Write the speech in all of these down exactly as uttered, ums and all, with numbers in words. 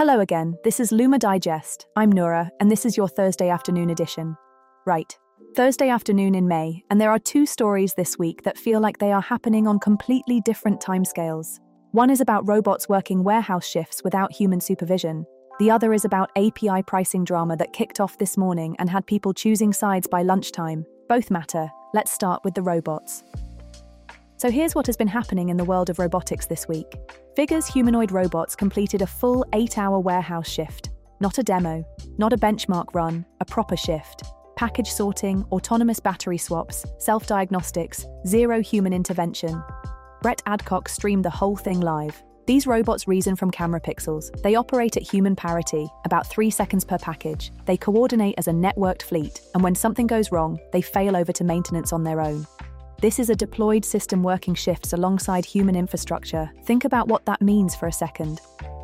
Hello again, this is Luma Digest. I'm Noura, and this is your Thursday afternoon edition. Right, Thursday afternoon in May, and there are two stories this week that feel like they are happening on completely different timescales. One is about robots working warehouse shifts without human supervision. The other is about A P I pricing drama that kicked off this morning and had people choosing sides by lunchtime. Both matter. Let's start with the robots. So here's what has been happening in the world of robotics this week. Figure's humanoid robots completed a full eight-hour warehouse shift. Not a demo, not a benchmark run, a proper shift. Package sorting, autonomous battery swaps, self-diagnostics, zero human intervention. Brett Adcock streamed the whole thing live. These robots reason from camera pixels. They operate at human parity, about three seconds per package. They coordinate as a networked fleet, and when something goes wrong, they fail over to maintenance on their own. This is a deployed system working shifts alongside human infrastructure. Think about what that means for a second.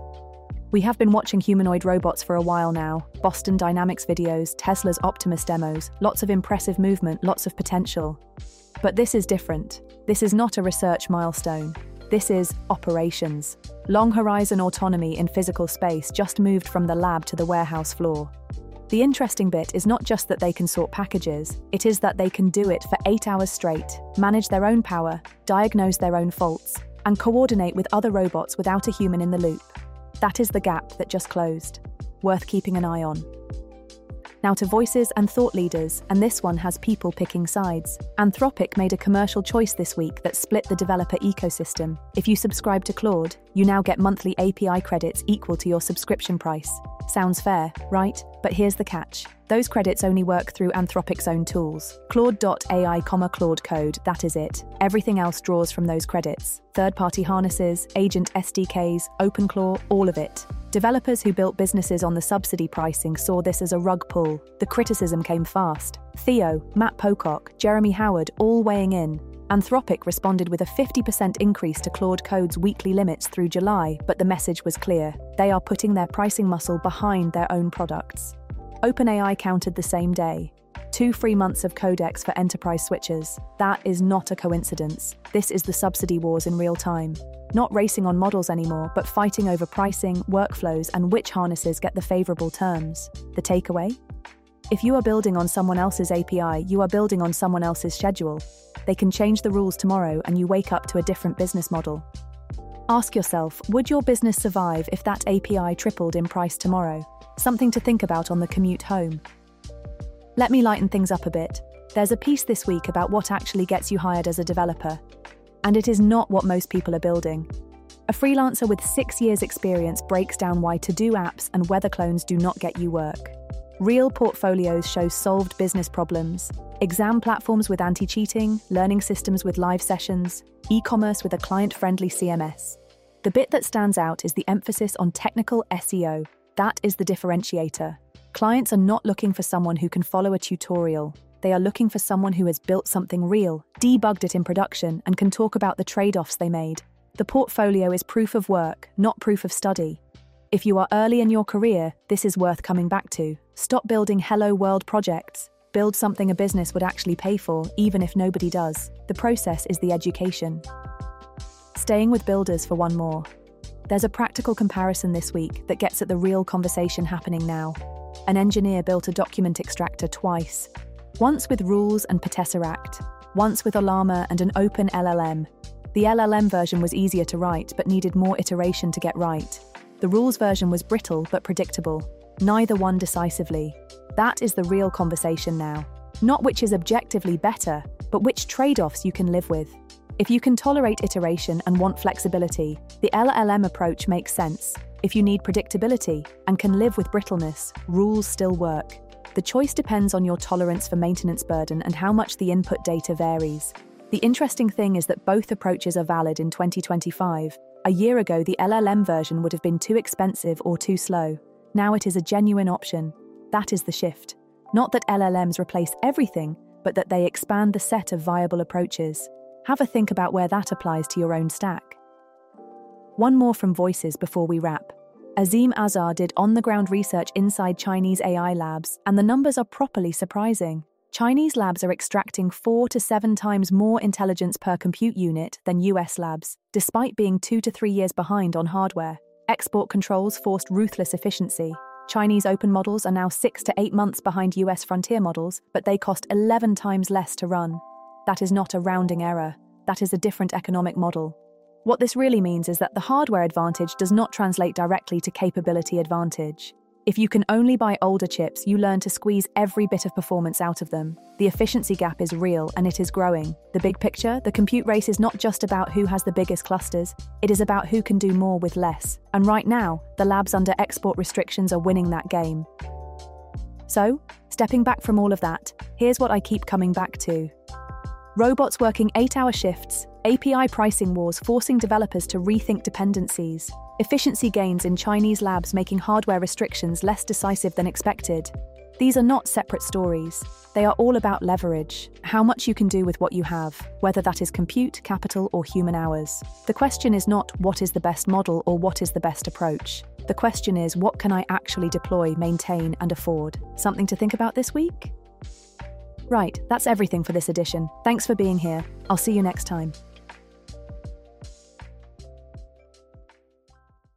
We have been watching humanoid robots for a while now. Boston Dynamics videos, Tesla's Optimus demos, lots of impressive movement, lots of potential. But this is different. This is not a research milestone. This is operations. Long horizon autonomy in physical space just moved from the lab to the warehouse floor. The interesting bit is not just that they can sort packages, it is that they can do it for eight hours straight, manage their own power, diagnose their own faults, and coordinate with other robots without a human in the loop. That is the gap that just closed. Worth keeping an eye on. Now to voices and thought leaders, and this one has people picking sides. Anthropic made a commercial choice this week that split the developer ecosystem. If you subscribe to Claude, you now get monthly A P I credits equal to your subscription price. Sounds fair, right? But here's the catch. Those credits only work through Anthropic's own tools. Claude dot A I, Claude Code, that is it. Everything else draws from those credits. Third-party harnesses, agent S D Ks, OpenClaw, all of it. Developers who built businesses on the subsidy pricing saw this as a rug pull. The criticism came fast. Theo, Matt Pocock, Jeremy Howard, all weighing in. Anthropic responded with a fifty percent increase to Claude Code's weekly limits through July, but the message was clear. They are putting their pricing muscle behind their own products. OpenAI countered the same day. Two free months of Codex for enterprise switchers. That is not a coincidence. This is the subsidy wars in real time. Not racing on models anymore, but fighting over pricing, workflows, and which harnesses get the favorable terms. The takeaway? If you are building on someone else's A P I, you are building on someone else's schedule. They can change the rules tomorrow and you wake up to a different business model. Ask yourself, would your business survive if that A P I tripled in price tomorrow? Something to think about on the commute home. Let me lighten things up a bit. There's a piece this week about what actually gets you hired as a developer. And it is not what most people are building. A freelancer with six years experience breaks down why to-do apps and weather clones do not get you work. Real portfolios show solved business problems, exam platforms with anti-cheating, learning systems with live sessions, e-commerce with a client-friendly C M S. The bit that stands out is the emphasis on technical S E O. That is the differentiator. Clients are not looking for someone who can follow a tutorial. They are looking for someone who has built something real, debugged it in production, and can talk about the trade-offs they made. The portfolio is proof of work, not proof of study. If you are early in your career, this is worth coming back to. Stop building hello world projects. Build something a business would actually pay for, even if nobody does. The process is the education. Staying with builders for one more. There's a practical comparison this week that gets at the real conversation happening now. An engineer built a document extractor twice. Once with rules and Tesseract, once with Ollama and an open L L M. The L L M version was easier to write but needed more iteration to get right. The rules version was brittle but predictable. Neither won decisively. That is the real conversation now. Not which is objectively better, but which trade-offs you can live with. If you can tolerate iteration and want flexibility, the L L M approach makes sense. If you need predictability and can live with brittleness, rules still work. The choice depends on your tolerance for maintenance burden and how much the input data varies. The interesting thing is that both approaches are valid in twenty twenty-five. A year ago, the L L M version would have been too expensive or too slow. Now it is a genuine option. That is the shift. Not that L L Ms replace everything, but that they expand the set of viable approaches. Have a think about where that applies to your own stack. One more from Voices before we wrap. Azim Azhar did on-the-ground research inside Chinese A I labs, and the numbers are properly surprising. Chinese labs are extracting four to seven times more intelligence per compute unit than U S labs, despite being two to three years behind on hardware. Export controls forced ruthless efficiency. Chinese open models are now six to eight months behind U S frontier models, but they cost eleven times less to run. That is not a rounding error. That is a different economic model. What this really means is that the hardware advantage does not translate directly to capability advantage. If you can only buy older chips, you learn to squeeze every bit of performance out of them. The efficiency gap is real and it is growing. The big picture, the compute race is not just about who has the biggest clusters, it is about who can do more with less. And right now, the labs under export restrictions are winning that game. So, stepping back from all of that, here's what I keep coming back to. Robots working eight-hour shifts, A P I pricing wars forcing developers to rethink dependencies, efficiency gains in Chinese labs making hardware restrictions less decisive than expected. These are not separate stories. They are all about leverage, how much you can do with what you have, whether that is compute, capital, or human hours. The question is not what is the best model or what is the best approach. The question is what can I actually deploy, maintain, and afford? Something to think about this week? Right, that's everything for this edition. Thanks for being here. I'll see you next time.